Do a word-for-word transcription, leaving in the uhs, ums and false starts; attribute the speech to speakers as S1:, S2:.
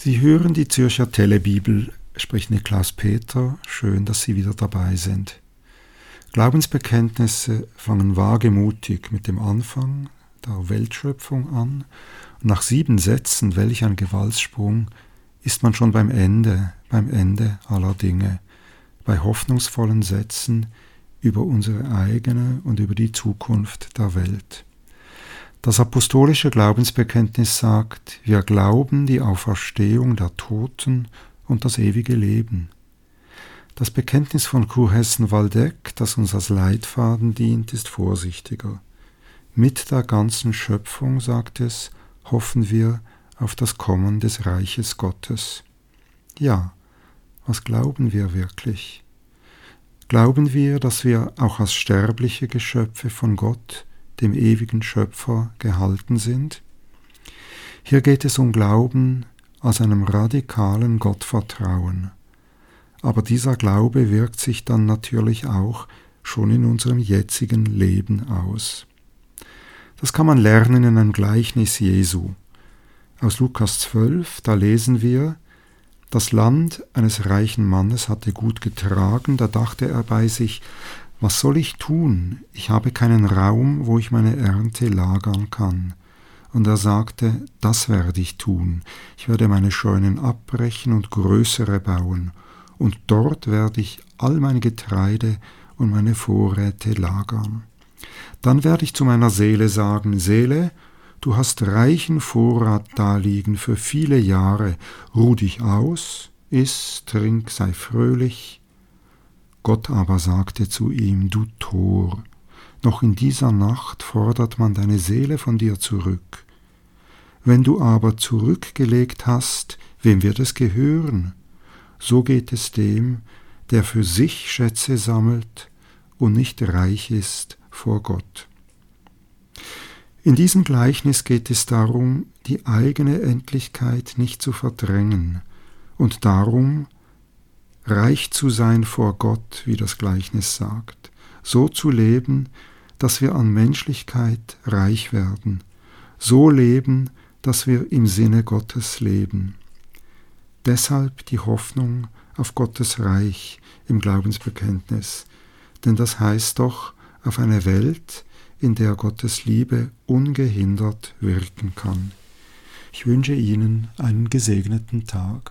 S1: Sie hören die Zürcher Telebibel, spricht Niklaus Peter. Schön, dass Sie wieder dabei sind. Glaubensbekenntnisse fangen wagemutig mit dem Anfang der Weltschöpfung an. Und nach sieben Sätzen, welch ein Gewaltsprung, ist man schon beim Ende, beim Ende aller Dinge, bei hoffnungsvollen Sätzen über unsere eigene und über die Zukunft der Welt. Das apostolische Glaubensbekenntnis sagt, wir glauben die Auferstehung der Toten und das ewige Leben. Das Bekenntnis von Kurhessen-Waldeck, das uns als Leitfaden dient, ist vorsichtiger. Mit der ganzen Schöpfung, sagt es, hoffen wir auf das Kommen des Reiches Gottes. Ja, was glauben wir wirklich? Glauben wir, dass wir auch als sterbliche Geschöpfe von Gott, dem ewigen Schöpfer, gehalten sind? Hier geht es um Glauben als einem radikalen Gottvertrauen. Aber dieser Glaube wirkt sich dann natürlich auch schon in unserem jetzigen Leben aus. Das kann man lernen in einem Gleichnis Jesu. Aus Lukas zwölf, da lesen wir, das Land eines reichen Mannes hatte gut getragen, da dachte er bei sich, was soll ich tun? Ich habe keinen Raum, wo ich meine Ernte lagern kann. Und er sagte, das werde ich tun. Ich werde meine Scheunen abbrechen und größere bauen. Und dort werde ich all mein Getreide und meine Vorräte lagern. Dann werde ich zu meiner Seele sagen, Seele, du hast reichen Vorrat daliegen für viele Jahre. Ruh dich aus, iss, trink, sei fröhlich. Gott aber sagte zu ihm, du Tor, noch in dieser Nacht fordert man deine Seele von dir zurück. Wenn du aber zurückgelegt hast, wem wird es gehören? So geht es dem, der für sich Schätze sammelt und nicht reich ist vor Gott. In diesem Gleichnis geht es darum, die eigene Endlichkeit nicht zu verdrängen und darum, reich zu sein vor Gott, wie das Gleichnis sagt, so zu leben, dass wir an Menschlichkeit reich werden, so leben, dass wir im Sinne Gottes leben. Deshalb die Hoffnung auf Gottes Reich im Glaubensbekenntnis, denn das heißt doch auf eine Welt, in der Gottes Liebe ungehindert wirken kann. Ich wünsche Ihnen einen gesegneten Tag.